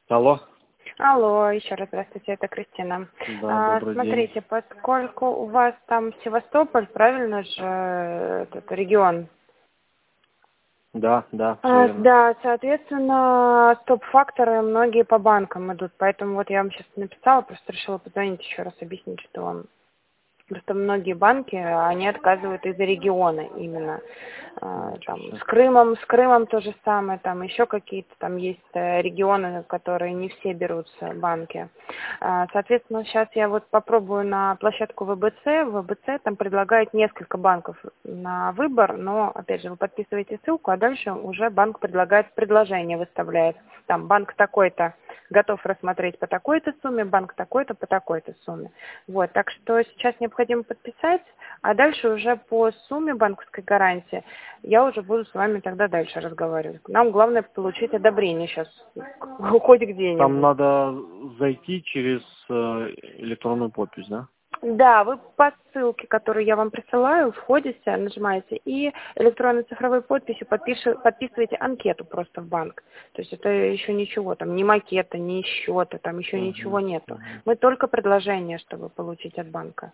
Алло. Алло, еще раз здравствуйте, это Кристина. Да, добрый день. Смотрите, поскольку у вас там Севастополь, правильно же, этот регион? Да, все верно. Да, соответственно, стоп-факторы многие по банкам идут, поэтому вот я вам сейчас написала, просто решила позвонить еще раз, объяснить, что вам. Просто многие банки, они отказывают из-за региона именно. Там, Ничего себе. с Крымом то же самое, там еще какие-то там есть регионы, которые не все берутся, банки. Соответственно, сейчас я вот попробую на площадку ВБЦ. ВБЦ там предлагает несколько банков на выбор, но, опять же, вы подписываете ссылку, а дальше уже банк предлагает предложение, выставляет. Там банк такой-то готов рассмотреть по такой-то сумме, банк такой-то по такой-то сумме. Вот, так что сейчас необходимо подписать, а дальше уже по сумме банковской гарантии я уже буду с вами тогда дальше разговаривать. Нам главное получить одобрение сейчас, хоть Там где-нибудь. надо зайти через электронную подпись, да? Да, вы по ссылке, которую я вам присылаю, входите, нажимаете и электронной цифровой подписью подписываете анкету просто в банк. То есть это еще ничего, там ни макета, ни счета, там еще ничего нету. Мы только предложение, чтобы получить от банка.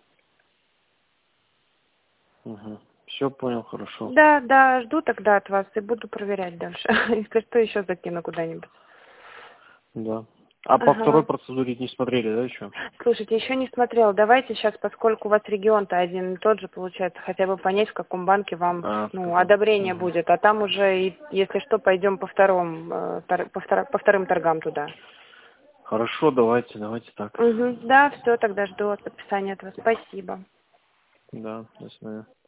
Все понял, хорошо. Да, да, жду тогда от вас и буду проверять дальше. Если что, еще закину куда-нибудь. Да. А по второй Ага. процедуре не смотрели, да, еще? Слушайте, еще не смотрела. Давайте сейчас, поскольку у вас регион-то один и тот же, получается, хотя бы понять, в каком банке вам, В каком? одобрение будет. А там уже, если что, пойдем по по вторым торгам туда. Хорошо, давайте так. Угу. Да, все, тогда жду от подписания от вас. Спасибо. Да, до свидания.